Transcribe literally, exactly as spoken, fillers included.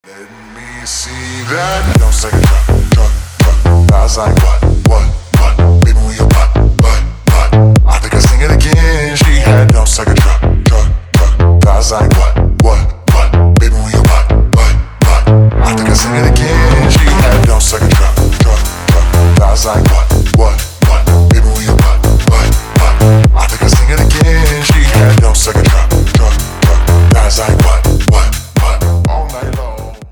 Let me see that. Don't say it, drop, drop, drop. I was like, what, what?